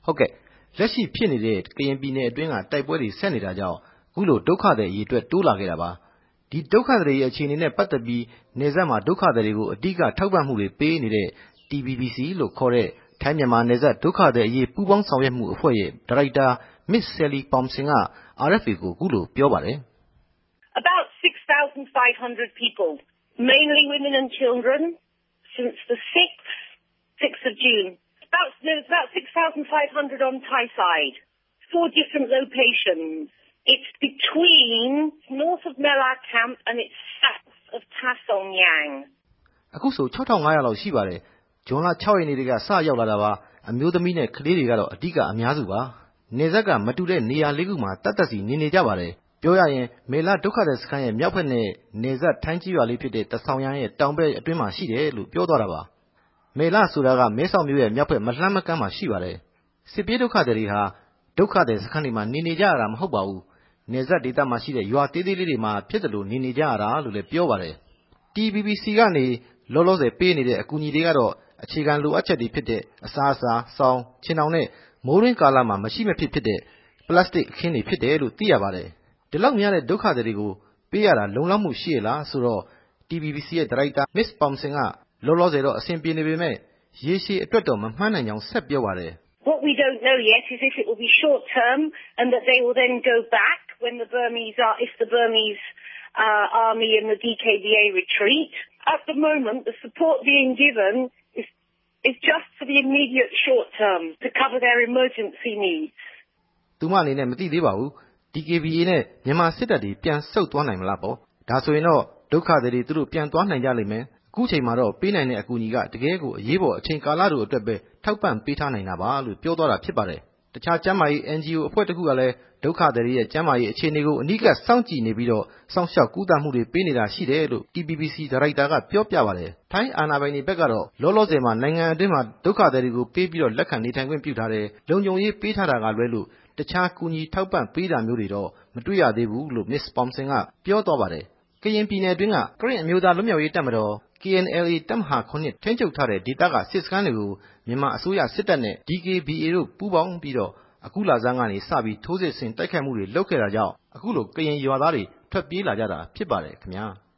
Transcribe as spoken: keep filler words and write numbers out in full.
ဟုတ်ကဲ့လက်ရှိဖြစ်နေတဲ့ကရင်ပြည်နယ်အတွင်းကတိုက်ပွဲတွေဆက်နေတာကြောင့်အခုလိုဒုက္ခသည်အရေးအတွက်တိုးလာခဲ့တာပါဒီဒုက္ခသည်ရဲ့အခြေအနေနဲ့ပတ်သက်ပြီးနေဆက်မှာဒုက္ခသည်တွေကိုအဓိကထောက်ပံ့မှုတွေပေးနေတဲ့ T B B C လို့ခေါ်တဲ့ထိုင်းမြန်မာနယ်စပ်ဒုက္ခသည်အရေးပူးပေါင်းဆောင်ရွက်မှုအဖွဲ့ရဲ့ဒါရိုက်တာ Miss Sally Pomson က R F A ကိုအခုလိုပြောပါတယ် About six thousand five hundred people, mainly women and children, since the sixth, sixth of June. About, there's about six thousand five hundred on Thai side, four different locations. It's between north of Mela Camp and it's south of Ta Song Yang. အခုဆို၆ထောင်ငါးရာလောက်ရှိပါတယ်ဂျွန်လ၆ရက်နေ့တည်းကစရောက်လာတာပါအမျိုးသမီးနဲ့ကလေးတွေကတော့အဓိကအများစုပါနေဆက်ကမတူတဲ့နေရာလေးခုမှာတတ်တတ်စီနေနေကြပါတယ်ပြောရရင်မေလဒုက္ခသည်စခန်းရဲ့မြောက်ဘက်နဲ့နေဆက်ထိုင်းကြီးရွာလေးဖြစ်တဲ့တဆောင်ရန်ရဲ့တောင်ဘက်အတွင်းမှာရှိတယ်လို့ပြောသွားတာပါမေလဆိုတာကမဲဆောက်မြို့ရဲ့မြောက်ဘက်မလှမ်းမကမ်းမှာရှိပါတယ်စစ်ပြေးဒုက္ခသည်တွေဟာဒုက္ခသည်စခန်းတွေမှာနေနေကြရတာမဟုတ်ပါဘူးနေဆက်ဒေသမှာရှိတဲ့ရွာသေးသေးလေးတွေမှာဖြစ်တယ်လို့နေနေကြရတာလို့လည်းပြောပါတယ် T B B C ကနေလောလောဆယ်ပေးနေတဲ့အကူအညီတွေကတော့အခြေခံလိုအပ်ချက်တွေဖြစ်တဲ့အစားအစာစောင်းခြင်တောင်နဲ့မိုးရင်းကာလမှာမရှိမဖြစ်ဖြစ်တဲ့ပလတ်စတစ်အခင်းတွေဖြစ်တယ်လို့သိရပါတယ်ဒီလောက်များတဲ့ဒုက္ခသည်တွေကိုပေးရတာလုံလောက်မှုရှိရလားဆိုတော့ T B B C ရဲ့ဒါရိုက်တာ Miss Pomson ကလောလောဆယ်တော့အဆင်ပြေနေပေမဲ့ရေရှည်အတွက်တော့မမှန်းနိုင်ကြောင်းဆက်ပြောပါတယ် What we don't know yet is if it will be short term and that they will then go back when the Burmese are, if the Burmese uh, army and the D K B A retreat. At the moment, the support being given is, is just for the immediate short term to cover their emergency needs. သူမအနေနဲ့မသိသေးပါဘူး D K B A နဲ့မြန်မာစစ်တပ်တွေပြန်ဆုတ်သွားနိုင်မလားပေါ့ဒါဆိုရင်တော့ဒုက္ခသည်တွေသူတို့ပြန်သွားနိုင်ကြလိမ့်မယ်အခုချိန်မှာတော့ပေးနိုင်တဲ့အကူအညီကတကယ်ကိုအရေးပေါ်အချိန်ကာလတို့အတွက်ပဲထောက်ပံ့ပေးထားနိုင်တာပါလို့ပြောသွားတာဖြစ်ပါတယ်တခြားကျန်းမာရေး N G O အဖွဲ့တစ်ခုကလည်းဒုက္ခသည်တွေရဲ့ကျန်းမာရေးအခြေအနေကိုအနီးကပ်စောင့်ကြည့်နေပြီးတော့စောင့်ရှောက်ကူးသမှုတွေပေးနေတာရှိတယ်လို့ T B B C ဒါရိုက်တာကပြောပြပါတယ်ထိုင်းအာဏာပိုင်တွေဘက်ကတော့လောလောဆယ်မှာနိုင်ငံအတွင်းမှာဒုက္ခသည်တွေကိုပေးပြီးတော့လက်ခံနေထိုင်ခွင့်ပြုထားတယ်လုံခြုံရေးပေးထားတာကလွဲလို့တခြားကူညီထောက်ပံ့ပေးတာမျိုးတွေတော့မတွေ့ရသေးဘူးလို့ Miss Pomson ကပြောသွားပါတယ်ကရင်ပြည်နယ်အတွင်းကကရင်အမျိုးသားလွတ်မြောက်ရေးတပ်မတော် K N L A တပ်မဟာခုနှစ်ထိန်းချုပ်ထားတဲ့ဒေသကစစ်စခန်းတွေကိုမြန်မာအစိုးရစစ်တပ်နဲ့ D K B A တို့ပူးပေါင်းပြီးတော့အခုလဆန်းကနေစပြီးထိုးစစ်ဆင်တိုက်ခိုက်မှုတွေလုပ်ခဲ့တာကြောင့်အခုလိုကရင်ရွာသားတွေထွက်ပြေးလာကြတာဖြစ်ပါတယ်ခင်ဗျာ